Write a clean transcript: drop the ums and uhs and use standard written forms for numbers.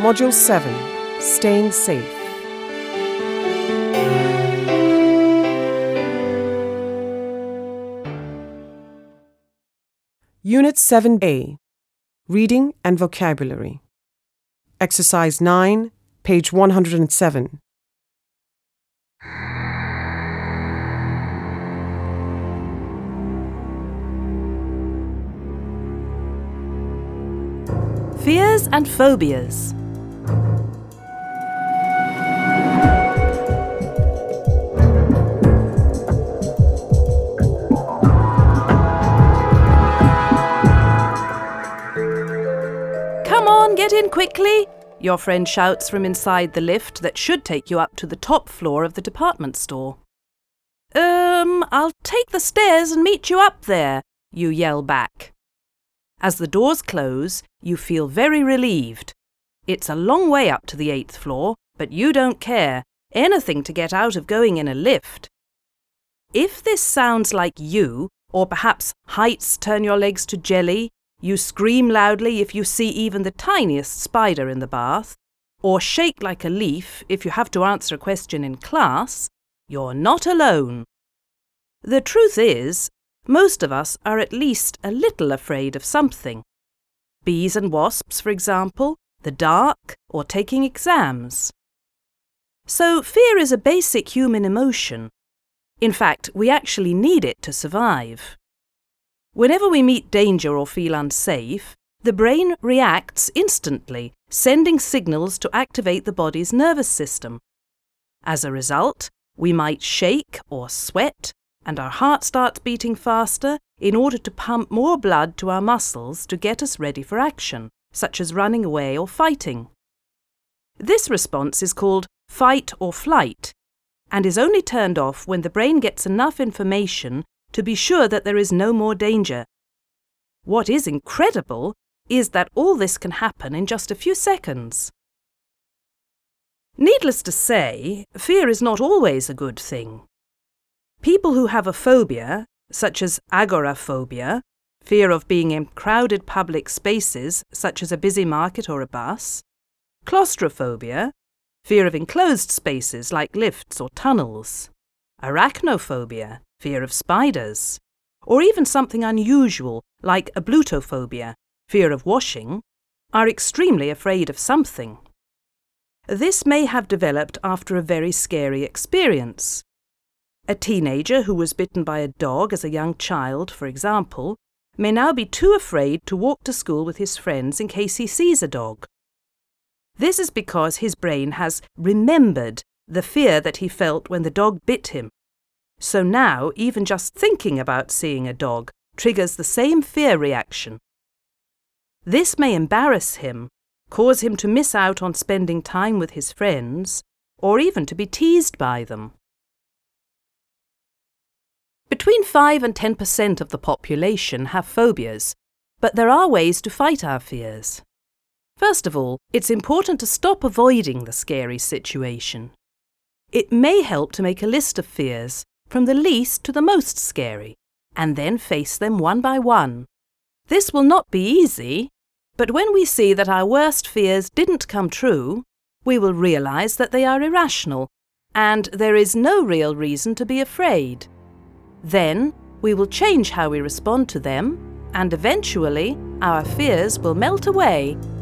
Module 7, Staying Safe. Unit 7A, Reading and Vocabulary. Exercise 9, page 107. Fears and phobias. Come on, get in quickly, your friend shouts from inside the lift that should take you up to the top floor of the department store. I'll take the stairs and meet you up there, you yell back. As the doors close, you feel very relieved. It's a long way up to the 8th floor, but you don't care. Anything to get out of going in a lift. If this sounds like you, or perhaps heights turn your legs to jelly, you scream loudly if you see even the tiniest spider in the bath, or shake like a leaf if you have to answer a question in class, you're not alone. The truth is, most of us are at least a little afraid of something. Bees and wasps, for example, the dark, or taking exams. So fear is a basic human emotion. In fact, we actually need it to survive. Whenever we meet danger or feel unsafe, the brain reacts instantly, sending signals to activate the body's nervous system. As a result, we might shake or sweat, and our heart starts beating faster in order to pump more blood to our muscles to get us ready for action, such as running away or fighting. This response is called fight or flight, and is only turned off when the brain gets enough information to be sure that there is no more danger. What is incredible is that all this can happen in just a few seconds. Needless to say, fear is not always a good thing. People who have a phobia, such as agoraphobia, fear of being in crowded public spaces, such as a busy market or a bus, claustrophobia, fear of enclosed spaces like lifts or tunnels, arachnophobia, fear of spiders, or even something unusual like ablutophobia, fear of washing, are extremely afraid of something. This may have developed after a very scary experience. A teenager who was bitten by a dog as a young child, for example, may now be too afraid to walk to school with his friends in case he sees a dog. This is because his brain has remembered the fear that he felt when the dog bit him. So now, even just thinking about seeing a dog triggers the same fear reaction. This may embarrass him, cause him to miss out on spending time with his friends, or even to be teased by them. Between 5 and 10% of the population have phobias, but there are ways to fight our fears. First of all, it's important to stop avoiding the scary situation. It may help to make a list of fears, from the least to the most scary, and then face them one by one. This will not be easy, but when we see that our worst fears didn't come true, we will realize that they are irrational, and there is no real reason to be afraid. Then, we will change how we respond to them, and eventually, our fears will melt away